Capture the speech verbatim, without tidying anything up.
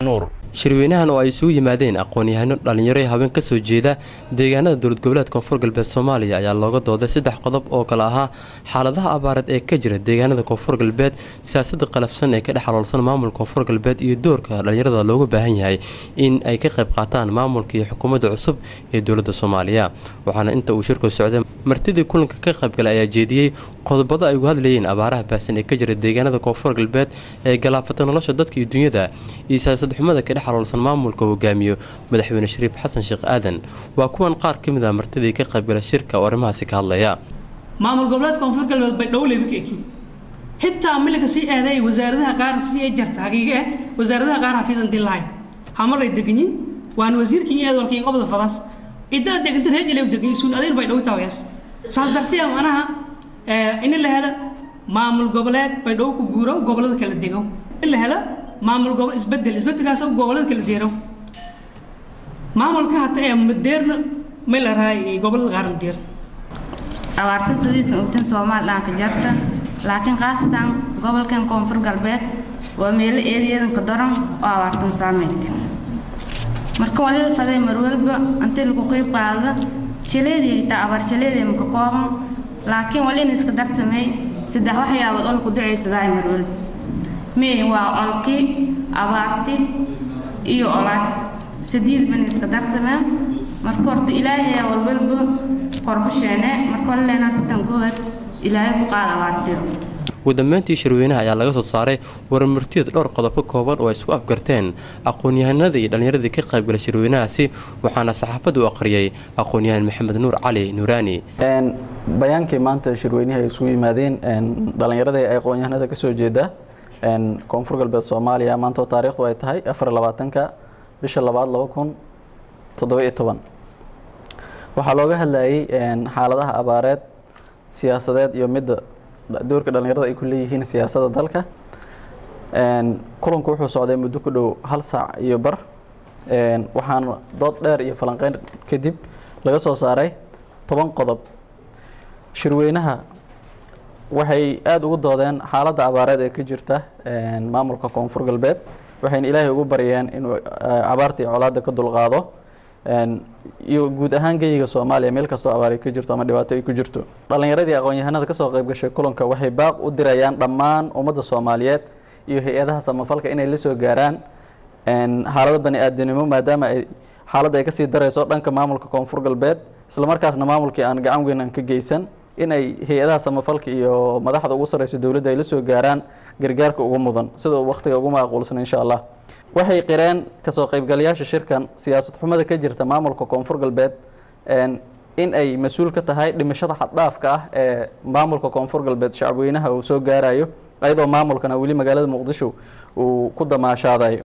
nuur. shirweynahan oo ay isugu yimaadeen aqoon-yahano dhalinyaro ee habeen ka soo jeeda deegaanada dowlad goboleedka Koonfur Galbeed Soomaaliya ayaa looga dooday saddex qodob oo kala ahaa xaaladaha abaareed ee ka jira deegaanada Koonfur Galbeed, siyaasadda qalafsan ee ka dhex xaloolsan maamulka Koonfur Galbeed iyo doorka dhalinyarada looga baahan yahay in ay ka qayb qaataan maamulka iyo xukuumadda cusub ee dowladda Soomaaliya. waxaana inta uu shirku socday martidii kulanka ka qayb galay ayaa jeediyay qodobada ay uga hadlayeen abaaraha baasan ee ka jira deegaanada Koonfur Galbeed ee galaafatay nolosha dadka iyo dunyada iyo siyaasad xumada ka dhex xaloolsan maamulka hogaamiyo madaxweyne Shariif Xasan Sheekh Aadan. waa kuwan qaar ka mid ah martidii ka qayb galay shirka oo arrimahaasi ka hadlaya. maamul goboleedka Koonfur Galbeed bay dhowleeyay kii xitaa milka si aaday wasaaradaha qaar si ay jarta haqiiqe wasaaradaha qaar xafiisan dilaay hamaray degnin waan wasiirkii aad walkii qobada fadas idaa degantay heejilay degay suun adeen bay dhow taawayas saas dartii anaha ee in la helo maamul goboleed bay dhow ku guuro gobolada kala dego in la helo maamul gobol isbedel isbedelkaas oo gobolada kala deero maamulka hata ee madeerna meel raay gobolada qaar madeer abaarta sidiisa intan Soomaaliland ka jarta laakiin qaastan gobolkan Koonfur Galbeed waa meel eedayadan ka daran oo abaartan saameeyay marka wali faday mar walba inta lagu qayb qaada shileedii ta abaar shileedii ma ka kooban laakiin wali in iska darsamay saddex waxyaabo oo ku duceysada mar walba mee waa olki abaarti iyo olaad sideed ban iska darsamay marka horta ilaahay walba qorbusheene marka leena tan good ilaahay ku qaada abaarti ugu dambeyntii shirweynaha ayaa laga soo saaray warmartiyo dhowr qodob ka kooban oo ay isku afgarteen aqoon-yahanada iyo dhalinyarada ka qayb galay shirweynahaasi waxaana saxaafadu u aqriyay aqoon-yahan Maxamed Nuur Cali Nuuraani. een bayaankii maanta shirweynaha isugu yimaadeen een dhalinyarada ay aqoon-yahanada ka soo jeeda een Koonfur Galbeed Soomaaliya maanta taariikhdu ay tahay afar iyo labaatanka bisha labaad laba kun toddoba iyo toban. waxaa looga hadlayay een xaaladaha abaareed siyaasadeed iyo mid doorka dhalinyarada ay ku leeyihiin siyaasadda dalka. een kulanku wuxuu socday muddo ku dhow hal saac iyo bar een waxaan dood dheer iyo falanqeyn kadib laga soo saaray toban qodob. shirweynaha waxay aad ugu doodeen xaaladda abaareed ee ka jirta een maamulka Koonfur Galbeed waxayna Ilaahay ugu baryeen inuu abaartii colaadda ka dulqaado een iyo guud ahaan geeyiga Soomaaliya meel kasta abaar ay ka jirto ama dhibaato ay ku jirto. dhalinyaradii aqoon-yahanada ka soo qayb gashay kulanka waxay baaq u dirayaan dhammaan ummadda Soomaaliyeed iyo hay'adaha samafalka inay la soo gaaraan een xaaladda bani aadanimo maadaama ay xaaladda ay ka sii darayso dhanka maamulka Koonfur Galbeed isla markaasna maamulkii aan gacan weyn aan ka geysan inay hay'adaha samafalka iyo madaxda ugu sareysa dawladda ay la soo gaaraan gargaarka ugu mudan sida waqtiga ugu macquulsan insha Allah. waxay qireen ka soo qaybgalayaasha shirkan siyaasad xumada ka jirta maamulka Koonfur Galbeed een in ay mas'uul ka tahay dhimashada xad dhaafka ah ee maamulka Koonfur Galbeed shacabweynaha uu soo gaarayo ayadoo maamulkana wali magaalada Muqdisho uu ku damaashaaday